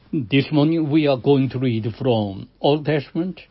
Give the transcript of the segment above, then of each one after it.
This morning we are going to read from Old Testament,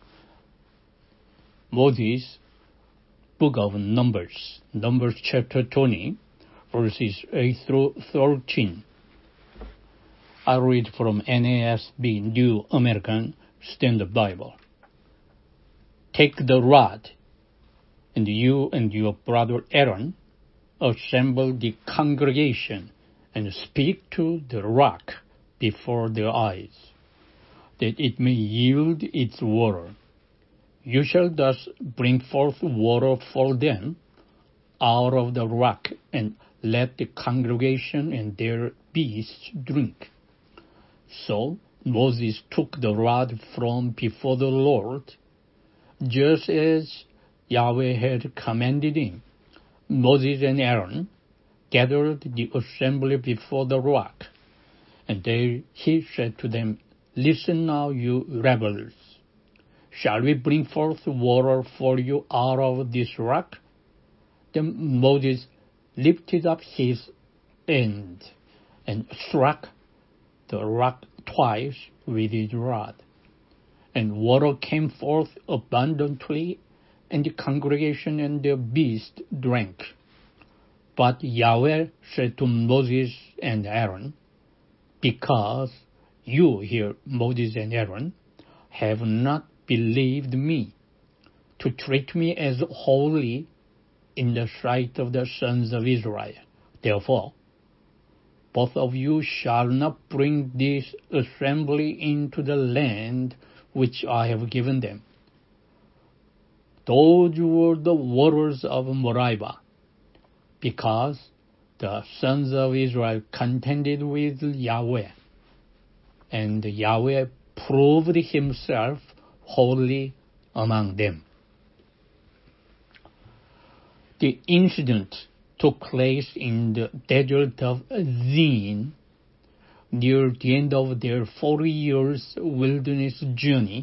Moses, book of Numbers, Numbers chapter 20, verses 8 through 13. I read from NASB, New American Standard Bible. Take the rod, and you and your brother Aaron assemble the congregation and speak to the rock before their eyes, that it may yield its water. You shall thus bring forth water for them out of the rock, and let the congregation and their beasts drink. So Moses took the rod from before the Lord, just as Yahweh had commanded him. Moses and Aaron gathered the assembly before the rock, and there he said to them, Listen now, you rebels. Shall we bring forth water for you out of this rock? Then Moses lifted up his hand and struck the rock twice with his rod, and water came forth abundantly, and the congregation and their beasts drank. But Yahweh said to Moses and Aaron, Because you, here Moses and Aaron, have not believed me, to treat me as holy in the sight of the sons of Israel. Therefore, both of you shall not bring this assembly into the land which I have given them. Those were the waters of Meribah, because the sons of Israel contended with Yahweh, and Yahweh proved himself holy among them. The incident took place in the desert of Zin, near the end of their 40 years wilderness journey.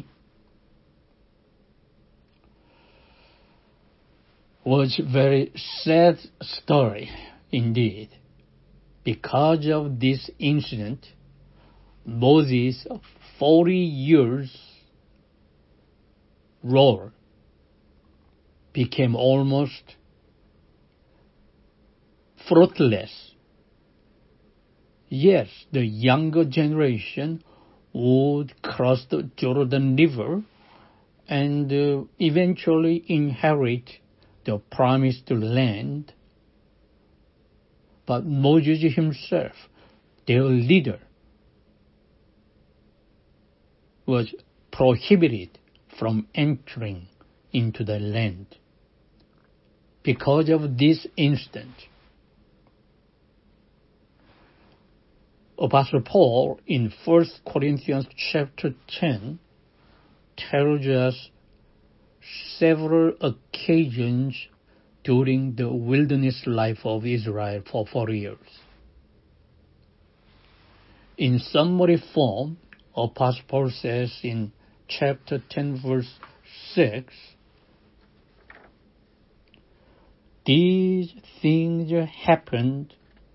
Was a very sad story indeed. Because of this incident, Moses' 40 years role became almost fruitless. Yes, the younger generation would cross the Jordan River and eventually inherit the promised land. But Moses himself, their leader, was prohibited from entering into the land. Because of this incident, Apostle Paul in 1 Corinthians chapter 10 tells us several occasions during the wilderness life of Israel for 40 years. In summary form, Apostle Paul says in chapter 10 verse 6, These things happened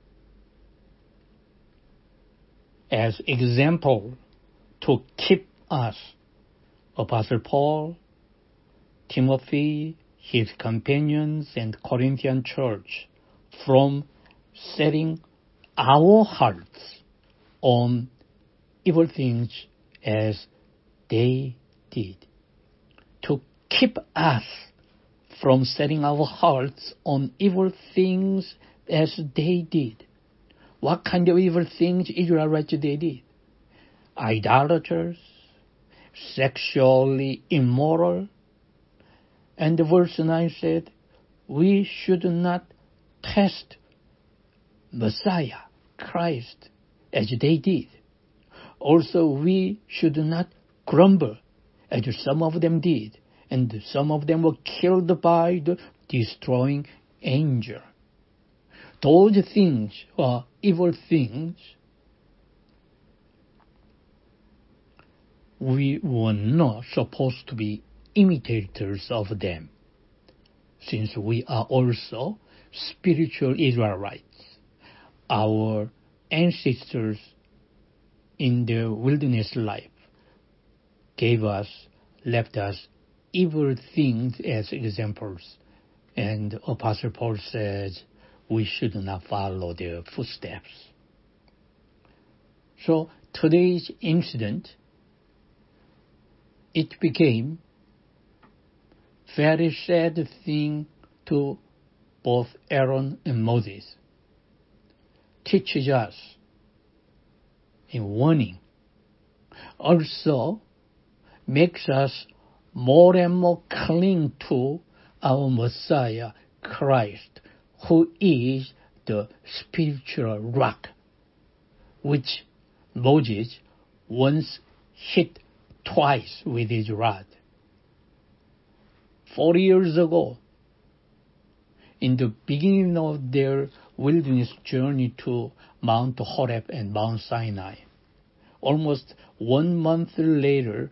as example to keep us, Apostle Paul, Timothy, his companions, and Corinthian church, from setting our hearts on evil things as they did. To keep us from setting our hearts on evil things as they did. What kind of evil things Israelites they did? Idolaters, sexually immoral. And verse 9 said, we should not test Messiah, Christ, as they did. Also, we should not grumble, as some of them did, and some of them were killed by the destroying angel. Those things are evil things. We were not supposed to be imitators of them, since we are also spiritual Israelites. Our ancestors in their wilderness life left us evil things as examples. And Apostle Paul says we should not follow their footsteps. So today's incident, it became very sad thing to both Aaron and Moses. Teaches us in warning. Also makes us more and more cling to our Messiah, Christ, who is the spiritual rock, which Moses once hit twice with his rod. 40 years ago, in the beginning of their wilderness journey to Mount Horeb and Mount Sinai, almost 1 month later,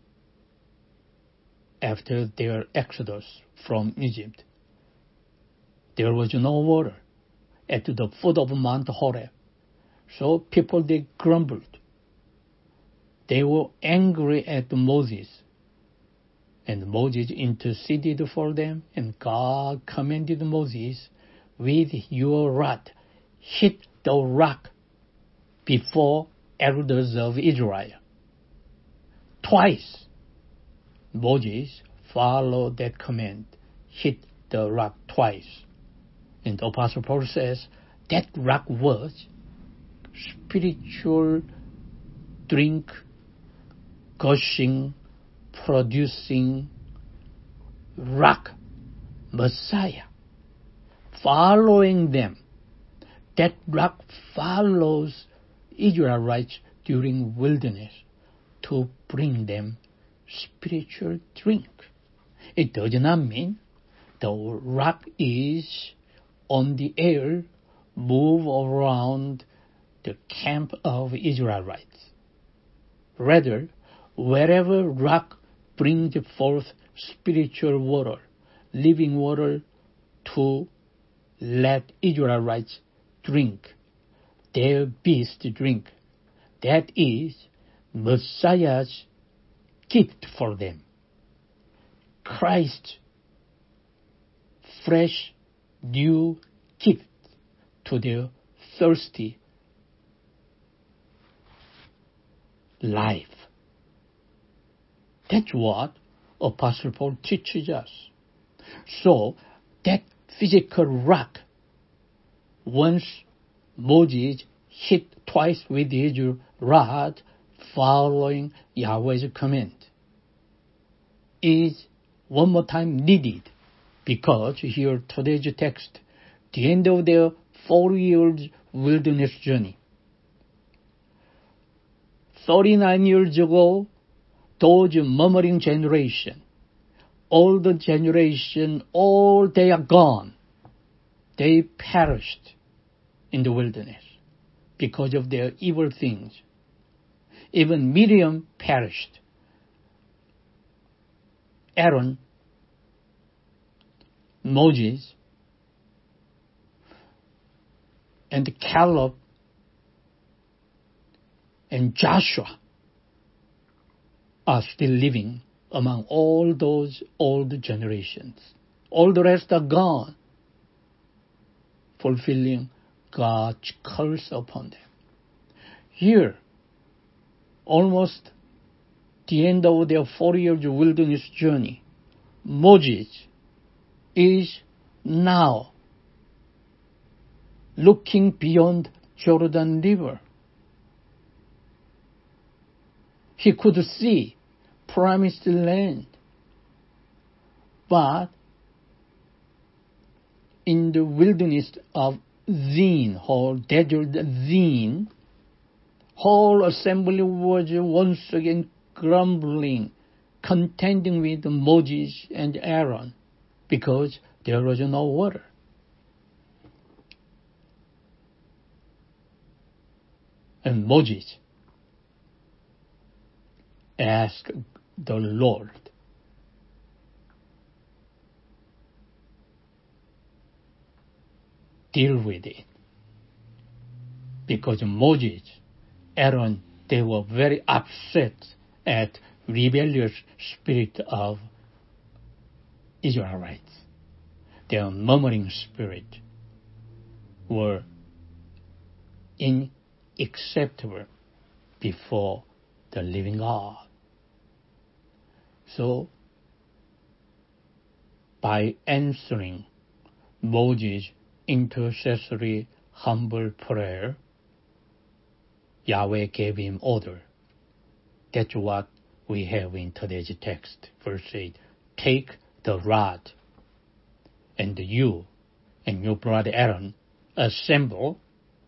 after their exodus from Egypt, there was no water at the foot of Mount Horeb. So people, they grumbled. They were angry at Moses. And Moses interceded for them, and God commanded Moses, with your rod, hit the rock before elders of Israel. Twice, Moses followed that command, hit the rock twice. And the Apostle Paul says that rock was spiritual drink, gushing, producing rock, Messiah. Following them, that rock follows Israelites during wilderness to bring them spiritual drink. It does not mean the rock is on the air, move around the camp of Israelites. Rather, wherever rock brings forth spiritual water, living water to let Israelites drink, their beast drink, that is Messiah's gift for them. Christ's fresh, new gift to their thirsty life. That's what Apostle Paul teaches us. So that physical rock, once Moses hit twice with his rod, following Yahweh's command, is one more time needed, because here today's text, the end of their 4 years wilderness journey. 39 years ago, those murmuring generation, all the generation, all they are gone. They perished in the wilderness because of their evil things. Even Miriam perished. Aaron, Moses, and Caleb, and Joshua are still living among all those old generations. All the rest are gone, fulfilling God's curse upon them. Here, almost the end of their 4 years wilderness journey, Moses is now looking beyond Jordan River. He could see promised land, but in the wilderness of Zin, or desert Zin, whole assembly was once again grumbling, contending with Moses and Aaron, because there was no water. And Moses asked the Lord, deal with it. Because Moses, Aaron, they were very upset at rebellious spirit of Israelites. Their murmuring spirit were unacceptable before the living God. So, by answering Moses' intercessory humble prayer, Yahweh gave him order. That's what we have in today's text. Verse 8, take the rod, and you and your brother Aaron assemble.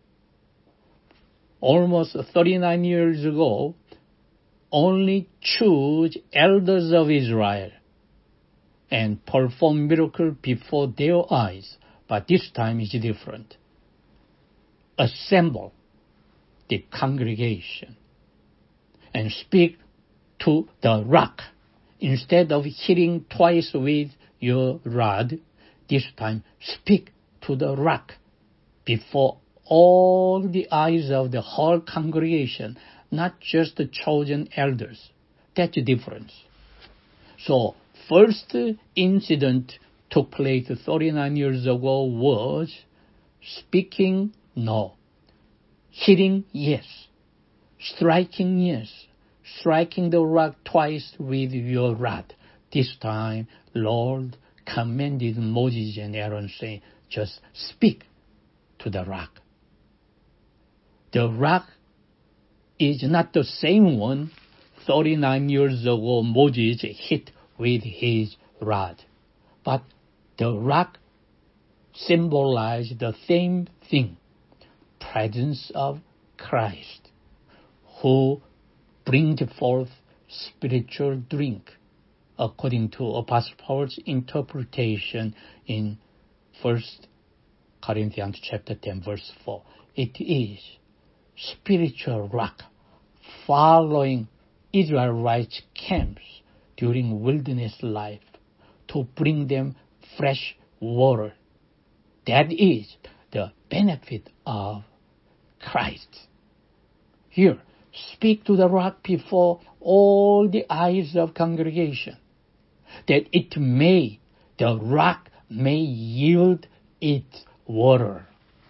Almost 39 years ago, only choose elders of Israel and perform miracles before their eyes. But this time is different. Assemble the congregation and speak to the rock. Instead of hitting twice with your rod, this time speak to the rock before all the eyes of the whole congregation, not just the chosen elders. That's the difference. So, first incident took place 39 years ago was speaking, no. Hitting, yes. Striking, yes. Striking the rock twice with your rod. This time, Lord commanded Moses and Aaron, saying, just speak to the rock. The rock is not the same one 39 years ago Moses hit with his rod. But the rock symbolized the same thing, presence of Christ, who brings forth spiritual drink, according to Apostle Paul's interpretation in 1 Corinthians chapter 10, verse 4. It is spiritual rock following Israelite camps during wilderness life to bring them fresh water. That is the benefit of Christ. Here, speak to the rock before all the eyes of congregation, that the rock may yield its water.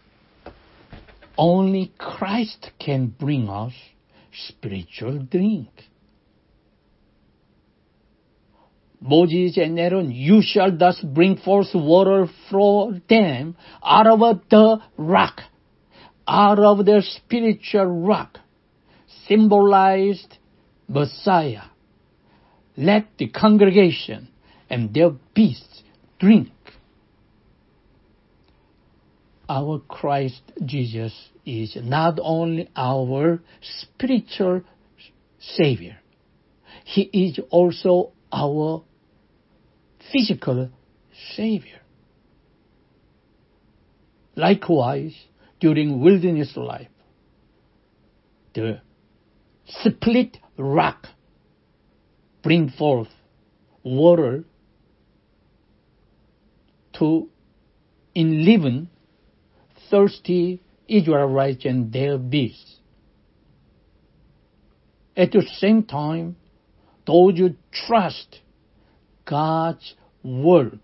Only Christ can bring us spiritual drink. Moses and Aaron, you shall thus bring forth water for them out of the rock, out of the spiritual rock, symbolized Messiah. Let the congregation and their beasts drink. Our Christ Jesus is not only our spiritual Savior, He is also our physical Savior. Likewise, during wilderness life, the split rock bring forth water to enliven thirsty Israelites and their beasts. At the same time, those who trust God's word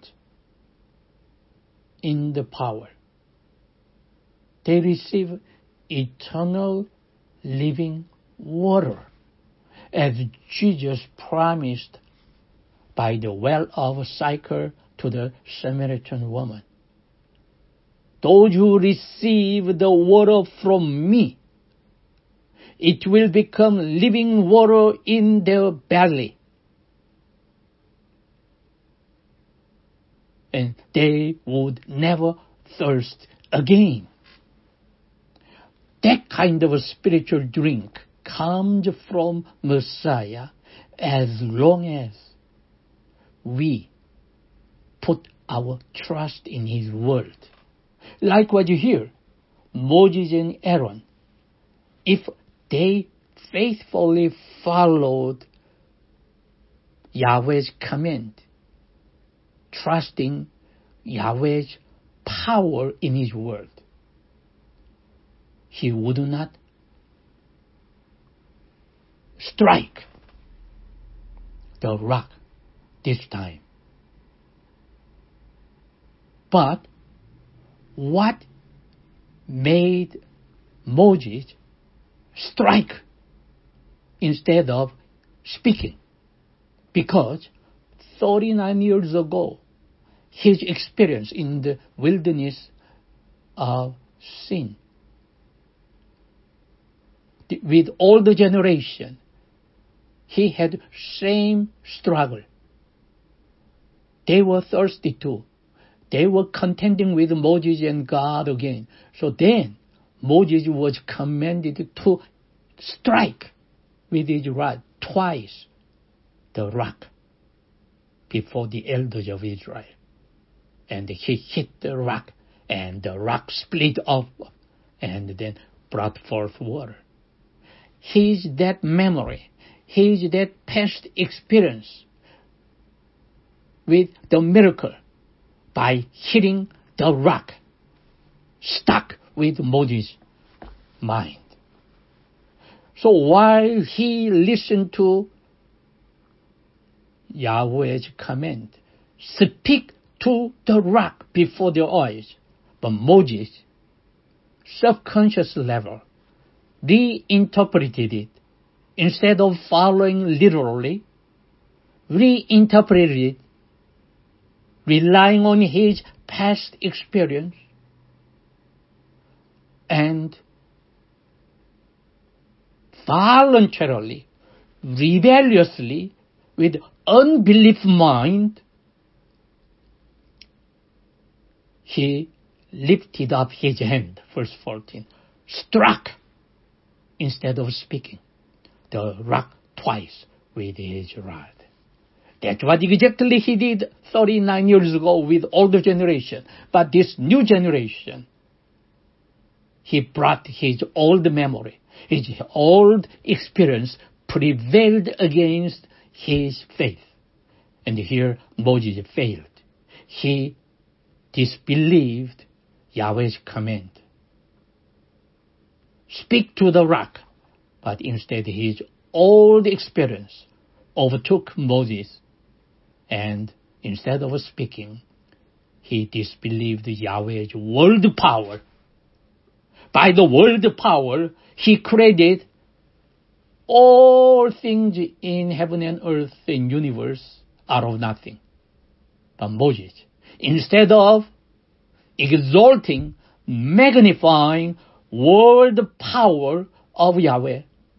in the power, they receive eternal living water, as Jesus promised by the well of Sychar to the Samaritan woman. Those who receive the water from me, it will become living water in their belly. And they would never thirst again. That kind of a spiritual drink comes from Messiah as long as we put our trust in His word. Like what you hear, Moses and Aaron, if they faithfully followed Yahweh's command, trusting Yahweh's power in His word, He would not strike the rock this time. But what made Moses strike instead of speaking? Because 39 years ago, his experience in the wilderness of sin, with all the generation, he had same struggle. They were thirsty too. They were contending with Moses and God again. So then Moses was commanded to strike with his rod twice the rock before the elders of Israel. And he hit the rock, and the rock split off and then brought forth water. His that memory, his that past experience with the miracle by hitting the rock stuck with Moses' mind. So while he listened to Yahweh's command, speak to the rock before their eyes, but Moses, subconscious level, reinterpreted it. Instead of following literally, reinterpreted it, relying on his past experience, and voluntarily, rebelliously, with unbelief mind, he lifted up his hand, verse 14, struck instead of speaking the rock twice with his rod. That's what exactly he did 39 years ago with older generation. But this new generation, he brought his old memory, his old experience prevailed against his faith. And here Moses failed. He disbelieved Yahweh's command. Speak to the rock. But instead his old experience overtook Moses. And instead of speaking, he disbelieved Yahweh's word power. By the word power, he created all things in heaven and earth and universe out of nothing. But Moses, instead of exalting, magnifying word power of Yahweh,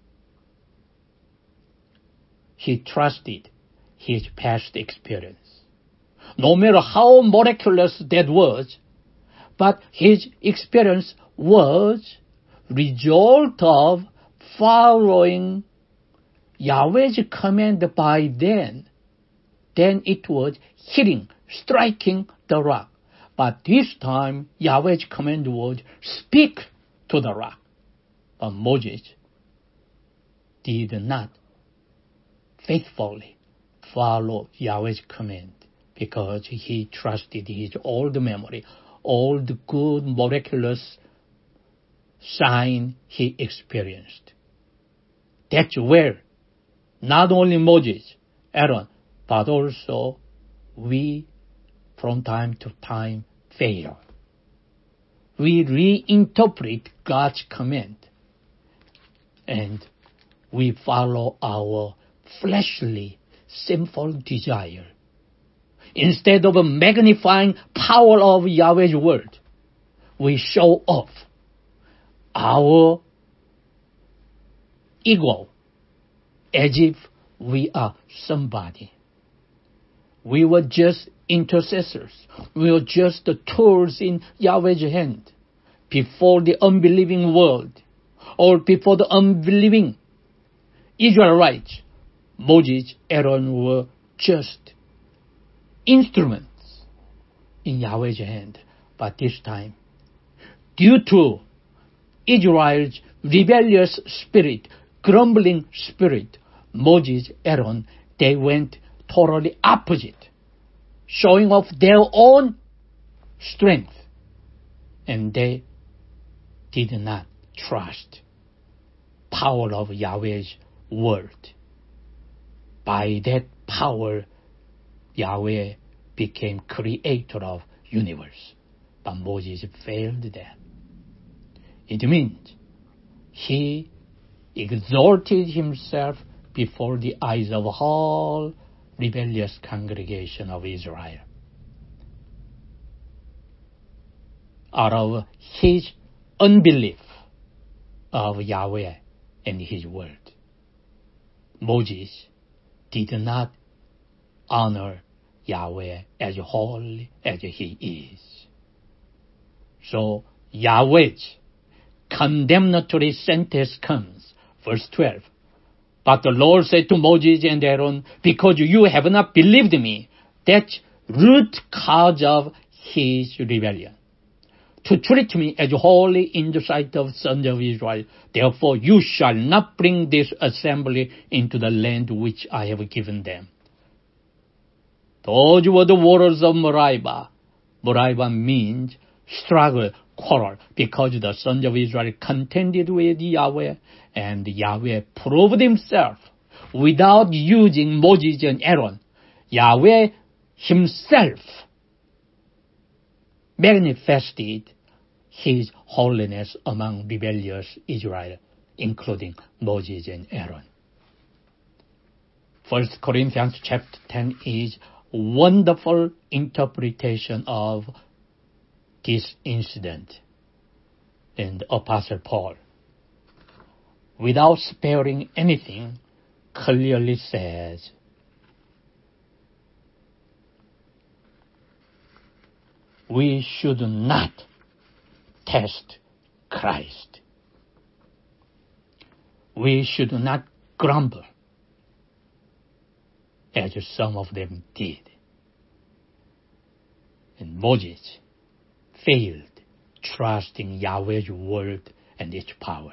he trusted his past experience. No matter how miraculous that was, but his experience was result of following Yahweh's command by then it was hitting, striking the rock. But this time, Yahweh's command was speak to the rock. But Moses did not faithfully follow Yahweh's command because he trusted his old memory, all the good, miraculous sign he experienced. That's where not only Moses, Aaron, but also we from time to time fail. We reinterpret God's command and we follow our fleshly, sinful desire. Instead of magnifying power of Yahweh's word, we show off our ego as if we are somebody. We were just intercessors. We were just the tools in Yahweh's hand before the unbelieving world or before the unbelieving Israelites. Moses, Aaron were just instruments in Yahweh's hand. But this time, due to Israel's rebellious spirit, grumbling spirit, Moses, Aaron, they went totally opposite, showing off their own strength. And they did not trust power of Yahweh's word. By that power, Yahweh became creator of universe. But Moses failed that. It means he exalted himself before the eyes of whole rebellious congregation of Israel. Out of his unbelief of Yahweh and his word, Moses did not honor Yahweh as holy as he is. So Yahweh's condemnatory sentence comes. Verse 12. But the Lord said to Moses and Aaron, because you have not believed me, that's root cause of his rebellion, to treat me as holy in the sight of sons of Israel. Therefore you shall not bring this assembly into the land which I have given them. Those were the waters of Meribah. Meribah means struggle, quarrel, because the sons of Israel contended with Yahweh, and Yahweh proved himself without using Moses and Aaron. Yahweh himself manifested his holiness among rebellious Israel, including Moses and Aaron. 1 Corinthians chapter 10 is a wonderful interpretation of this incident. And Apostle Paul, without sparing anything, clearly says, we should not test Christ. We should not grumble, as some of them did. And Moses failed trusting Yahweh's word and its power.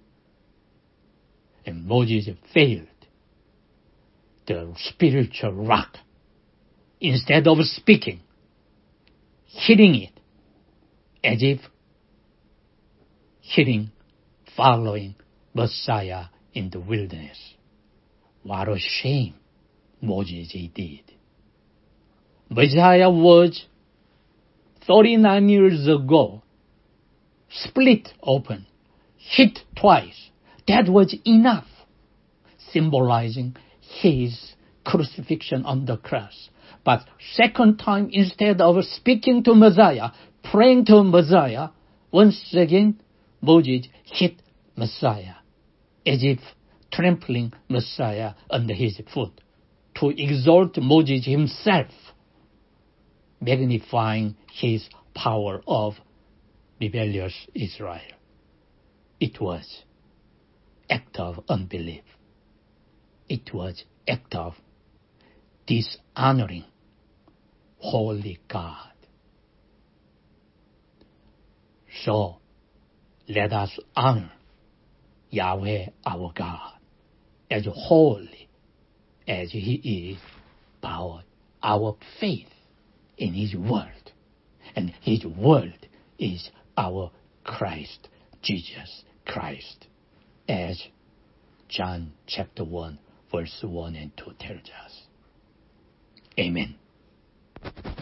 And Moses failed the spiritual rock. Instead of speaking, hitting it as if following Messiah in the wilderness. What a shame Moses did. Messiah was 39 years ago, split open, hit twice. That was enough, symbolizing his crucifixion on the cross. But second time, instead of speaking to Messiah, praying to Messiah, once again, Moses hit Messiah, as if trampling Messiah under his foot, to exalt Moses himself, magnifying his power of rebellious Israel. It was act of unbelief. It was act of dishonoring holy God. So let us honor Yahweh our God as holy as he is by our faith in his word. And his word is our Christ, Jesus Christ, as John chapter 1, verse 1 and 2 tells us. Amen.